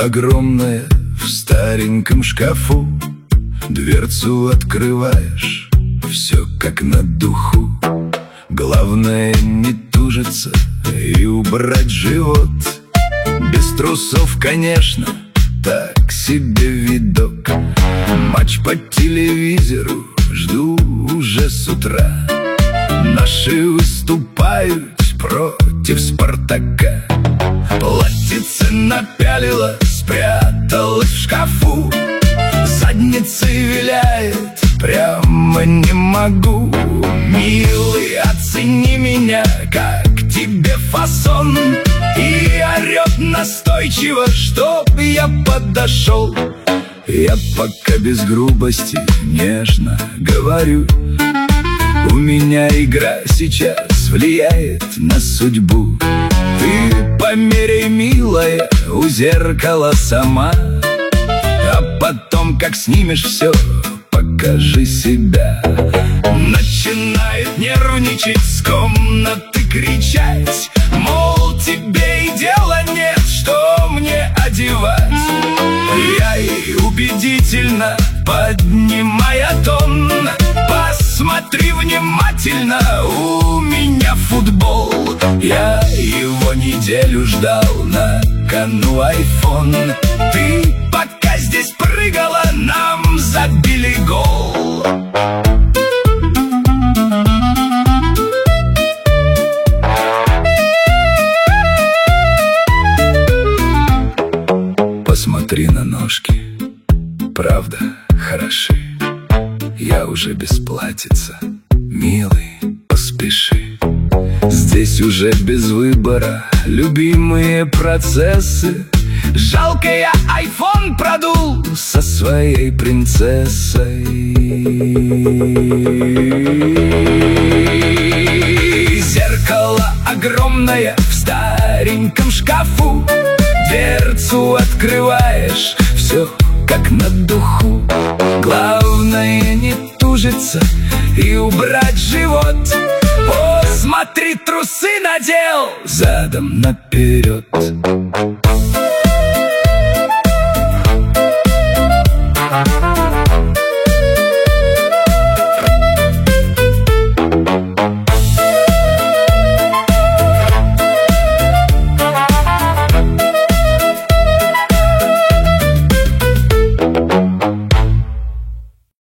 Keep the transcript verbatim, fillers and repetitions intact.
огромная в стареньком шкафу. Дверцу открываешь, все как на духу. Главное не тужиться и убрать живот. Без трусов, конечно, так себе видок. Матч по телевизору жду уже с утра. Наши выступают против Спартака. Платьице напялила, спряталась в шкафу. Задницей виляет, прямо не могу. Милый, оцени меня, как тебе фасон. И орет настойчиво, чтоб я подошел. Я пока без грубости нежно говорю. У меня игра сейчас влияет на судьбу. Ты померяй, милая, у зеркала сама. А потом, как снимешь все, покажи себя. Начинает нервничать, с комнаты кричать, мол, тебе и дела нет, что мне одевать. Я ей убедительно, поднимая тон: посмотри внимательно, у меня футбол. Я его неделю ждал, на кону айфон. Ты пока здесь прыгала, нам забили гол. Посмотри на ножки, правда хороши. Я уже без платьица, милый, поспеши. Здесь уже без выбора любимые процессы. Жалко, я айфон продул со своей принцессой. Зеркало огромное в стареньком шкафу. Дверцу открываешь, все как на духу. Главное не тужиться и убрать живот. Посмотри, трусы надел задом наперед. Thank you.